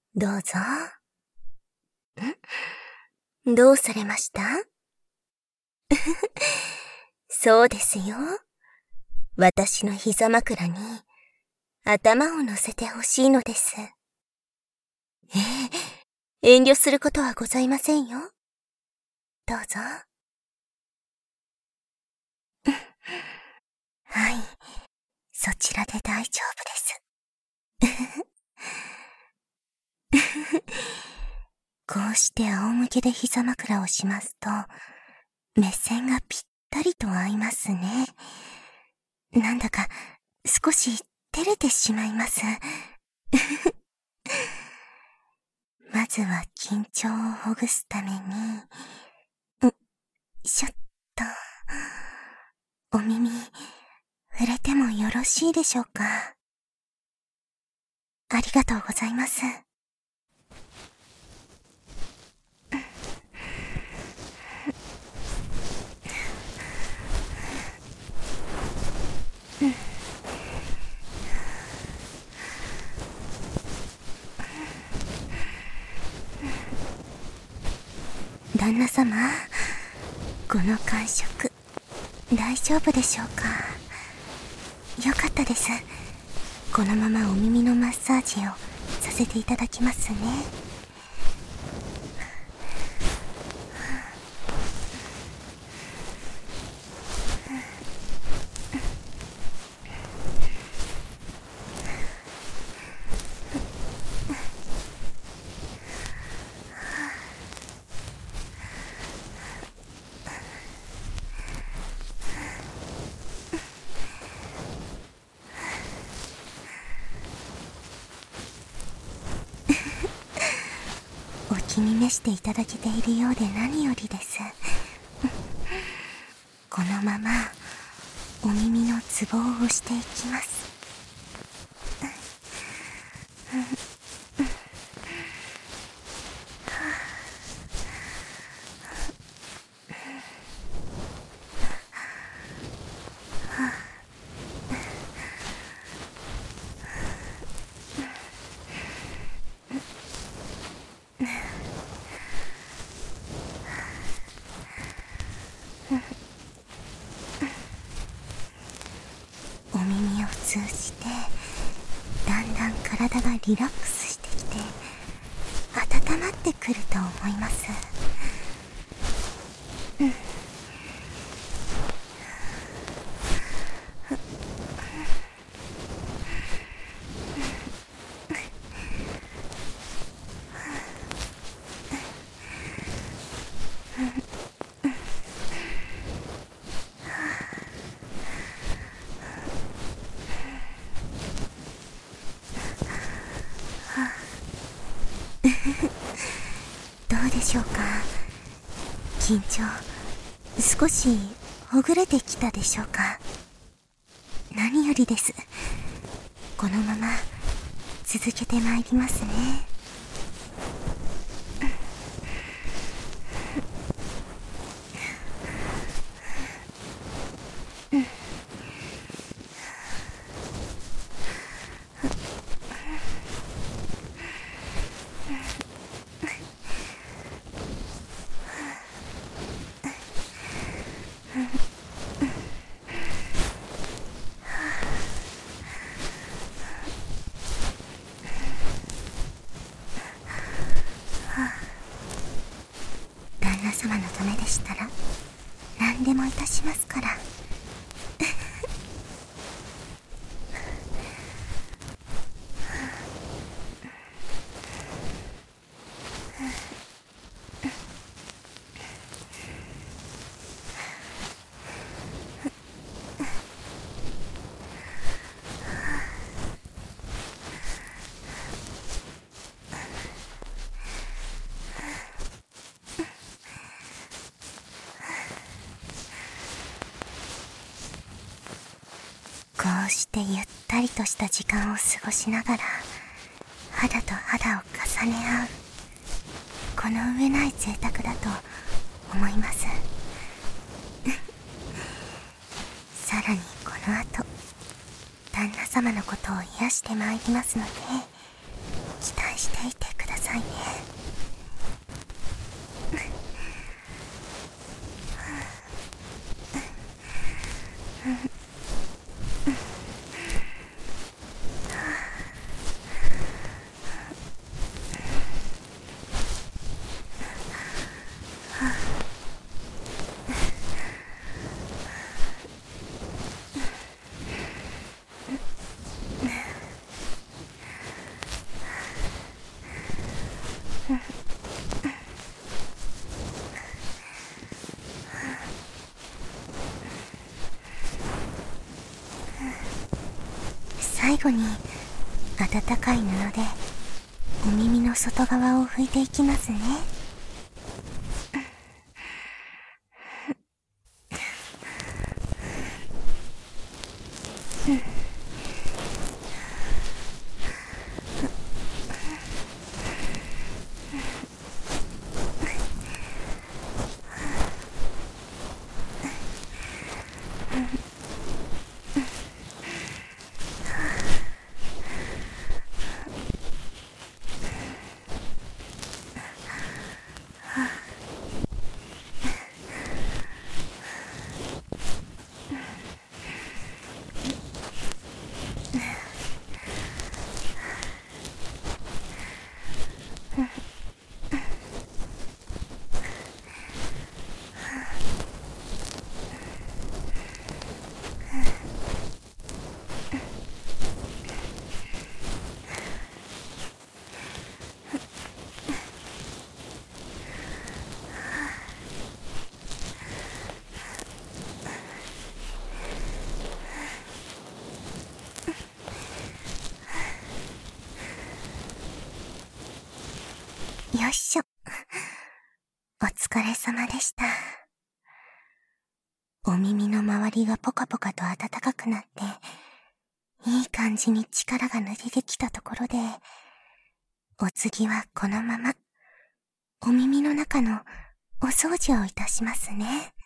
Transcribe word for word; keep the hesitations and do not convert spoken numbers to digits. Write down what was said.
どうぞ。ん？どうされました？そうですよ。私の膝枕に頭を乗せてほしいのです。ええ、遠慮することはございませんよ。どうぞ。はい、そちらで大丈夫です。こうして仰向けで膝枕をしますと、目線がぴったりと合いますね。なんだか少し照れてしまいます。まずは緊張をほぐすために、ん、しょっと、お耳、触れてもよろしいでしょうか。ありがとうございます。旦那様、この感触、大丈夫でしょうか。よかったです。このままお耳のマッサージをさせていただきますね。お気に召していただけているようで何よりです。このままお耳のツボを押していきます。お耳を通じてだんだん体がリラックスしてきて温まってくると思います。うん。どうでしょうか。緊張少しほぐれてきたでしょうか。何よりです。このまま続けてまいりますね。旦那様のためでしたら何でもいたしますから。こうしてゆったりとした時間を過ごしながら肌と肌を重ね合う、この上ない贅沢だと思います。さらにこの後旦那様のことを癒してまいりますので期待していてください。 最後に温かい布でお耳の外側を拭いていきますね。よっしょ。お疲れ様でした。お耳の周りがポカポカと暖かくなって、いい感じに力が抜けてきたところで、お次はこのまま、お耳の中のお掃除をいたしますね。